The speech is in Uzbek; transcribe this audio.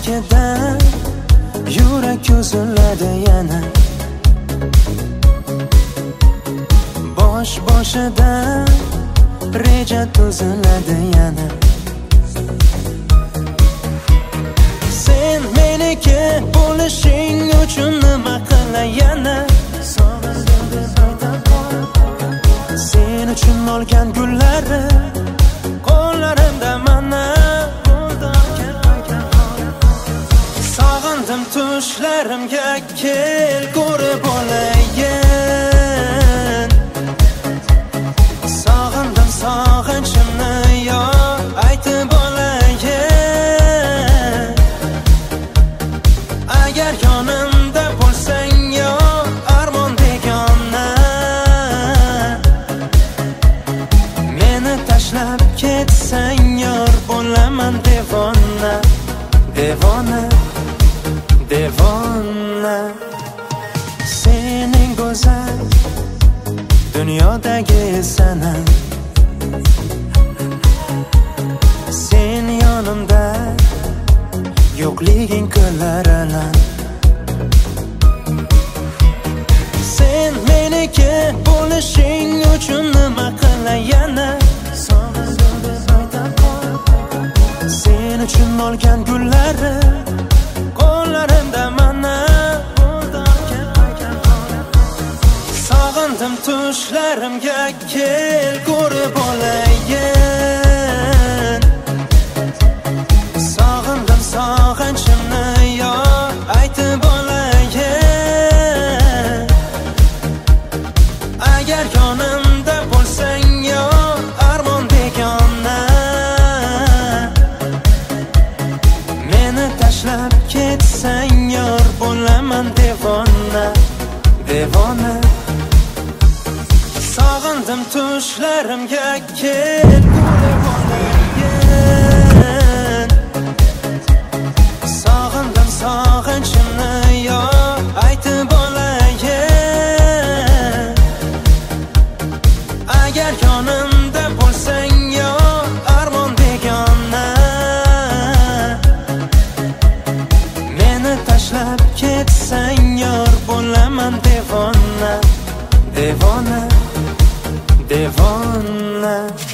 chekidan yurak uziladi yana. Boshidan reja tuziladi yana. Sen meniki bo'lishing uchun nima qilay yana? Sen uchun olgan gullari qo'llarimda mana. Sog'indim tushlarimga, kel ko'rib olayin. Sog'indim sog'inchimni, yo aytib olayin. Agar yonimda bo'lsang, yo armon begona, meni tashlab ketsang, yor bo'laman devona. Devona, devona. Sening go'zal dunyodagi sanam. Sen yonimda yo'qliging qilar alam. Sen meniki bo'lishing uchun nima qilay yana? Sen uchun olgan gullari qo'llarimda mana. Sog'indim tushlarimga, kel ko'rib olayin. Sog'indim sog'inchimni, yo aytib olayin. Agar yonimda bo'lsang, yo armon begona, meni tashlab ketsang, yor bo'laman devona. Devona. Sog'indim tushlarimga, kel ko'rib olayin. Sog'indim sog'inchimni, yo aytib olayin. Agar yonimda bo'lsang, yo armon begona, meni tashlab ketsang, yor bo'laman devona. Devona, devona.